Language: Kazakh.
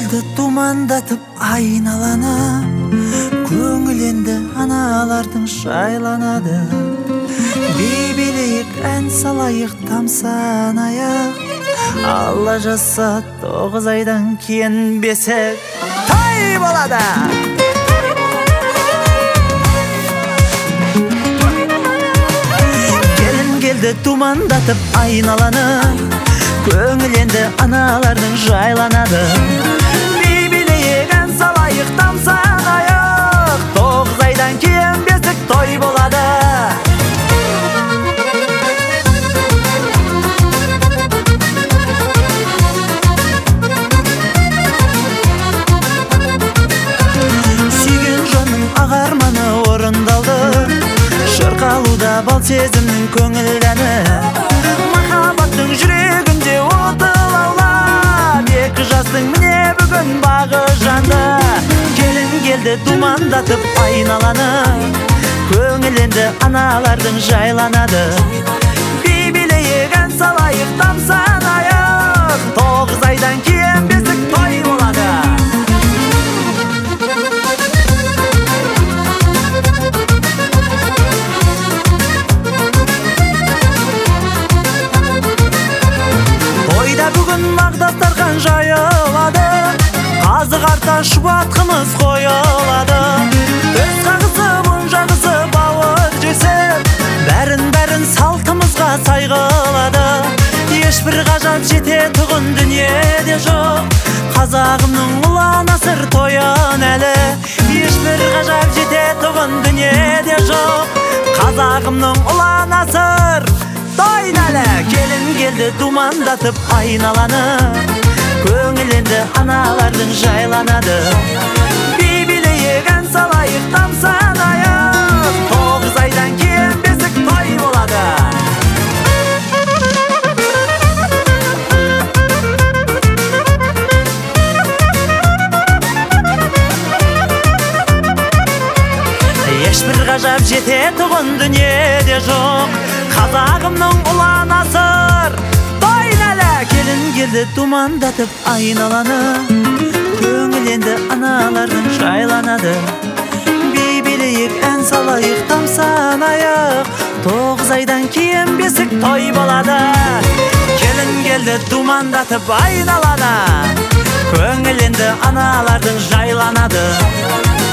келді думандатып айналаны, көңіл енді аналардың шайланады. Би билейік, ән салайық, тамсанайық, Алла жазса 9 айдан кейін бесік той болады. Келін келді думандатып айналаны, көңіл енді аналардың жайланады. Би билейік, ән салайық, тамсанайық, 9 айдан кейін бесік той болады. Сүйген жанның ағарманы орындалды, шырқалуда бал сезімнің көңіл әні. Махаббаттың жүрегінде оты лаулап, екі жастың міне бүгін бағы жанды. Келін келді думандатып айналаны, көңіл енді аналардың жайланады. Би билейік, ән салайық, тамсанайық, 9 айдан кейін бесік той болады. Тойда бүгін мағдастархан жайылады, қазы қарта шуатқымыз қойылады. Төс қағысып, ұн жағысып, ауыз жесіп, бәрін салтымызға сайғылады. Ешбір ғажап жететұғын дүниеде жоқ, қазағымның ұлан асыр тойын әлі. Ешбір ғажап жететұғын дүниеде жоқ, қазағымның ұлан асыр тойын әлі. Келін келді думандатып айналаны, көңіл енді аналардың жайланады. Би билейік, ән салайық, тамсанайық, 9 айдан кейін бесік той болады. Ешбір ғажап жететұғын дүниеде жоқ, қазағымның ұлан асыр тойын әлі. Келін келді думандатып айналаны, көңіл енді аналардың жайланады. Би билейік, ән салайық, тамсанайық, 9 айдан кейін бесік той болады. Келін келді думандатып айналаны, көңіл енді аналардың жайланады.